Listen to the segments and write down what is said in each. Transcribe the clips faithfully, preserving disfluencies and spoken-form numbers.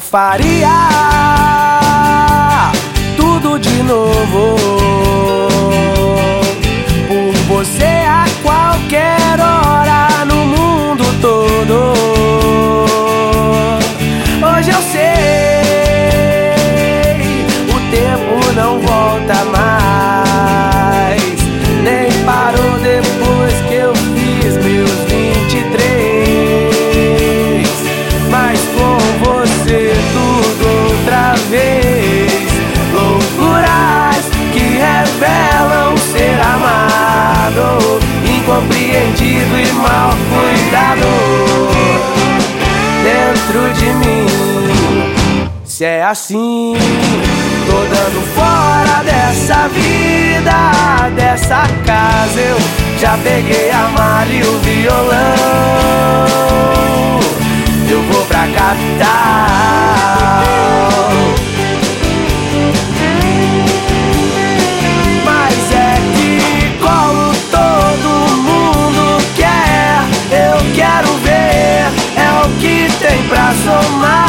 faria tudo de novo por você a qualquer hora no mundo todo. Hoje eu sei, o tempo não volta mais, nem parou depois que eu fiz meus vinte e três. Mas com você tudo outra vez, loucuras que revelam ser amado, incompreendido e mal cuidado dentro de mim. Se é assim, tô dando fora dessa vida, dessa casa. Eu já peguei a malha e o violão, eu vou pra capital. Mas é que como todo mundo quer, eu quero ver, é o que tem pra somar.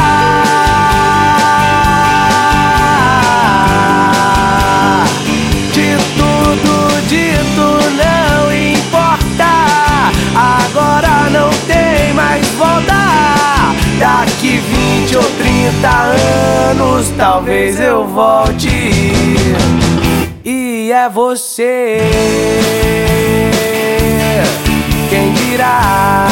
De tudo dito não importa, agora não tem mais volta. Daqui vinte ou trinta anos talvez eu volte, e é você quem dirá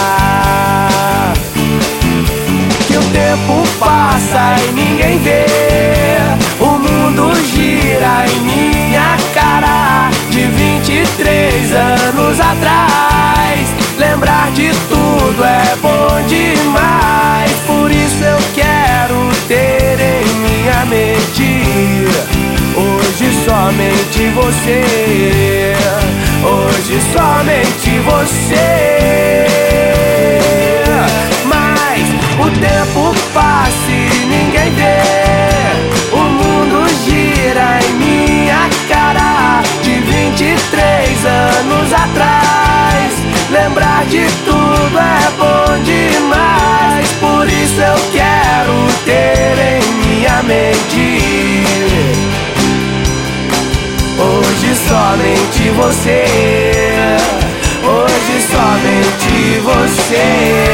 que o tempo passa e ninguém vê, o mundo gira em minha cara. De vinte e três anos atrás, lembrar de tudo é bom demais. Por isso eu quero ter em minha mente hoje somente você, hoje somente você. Mas o tempo passa e ninguém vê, o mundo gira em minha cara. De vinte e três anos atrás, lembrar de tudo é bom demais. Por isso eu quero ter em minha mente hoje somente você, hoje somente você.